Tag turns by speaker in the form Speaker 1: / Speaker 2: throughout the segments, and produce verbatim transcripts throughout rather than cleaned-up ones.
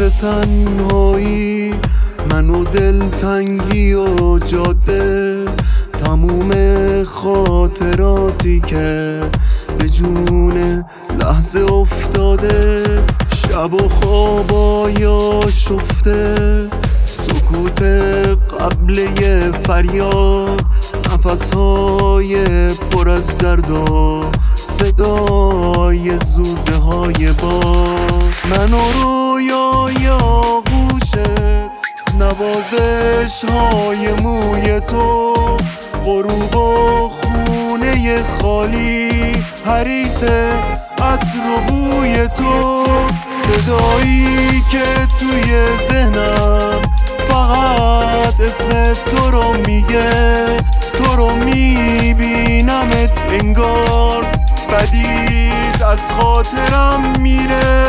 Speaker 1: تنهایی، من و دلتنگی و جاده، تموم خاطراتی که به جون لحظه افتاده. شب و خوابای آشفته، سکوت قبله فریاد، نفسهای پر از درد و صدای زوزه های باد. من و رویای آغوشت، نوازش های موی تو، غروب و خونه خالی، حریص عطر و بوی تو. صدایی که توی ذهنم فقط اسم تو رو میگه، تو رو میبینمت انگار بدید از خاطرم میره.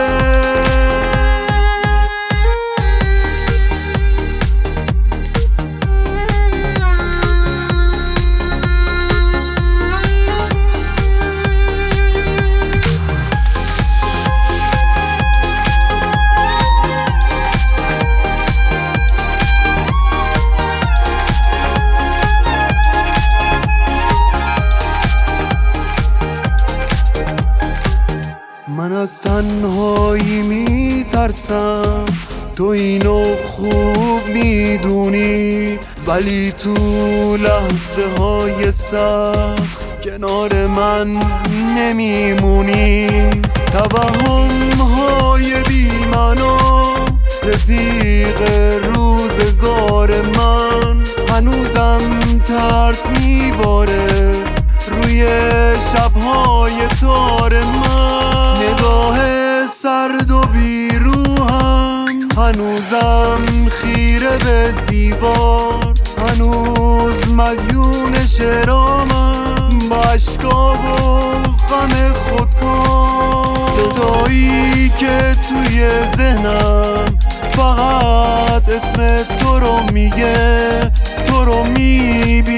Speaker 1: من از تنهایی میترسم، تو اینو خوب میدونی، ولی تو لحظه های سخت کنار من نمیمونی. توهم های بی معنا رفیق روزگار من، هنوزم ترس میباره روی شبهای تار من. نگاه سرد و بیروهم هنوزم خیره به دیوار، هنوز مدیون شرامم با اشکا و غم خودکار. صدایی که توی ذهنم فقط اسم تو رو میگه، تو رو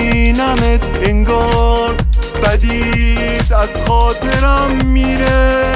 Speaker 1: میبینمت انگار بدید از خاطرم میره.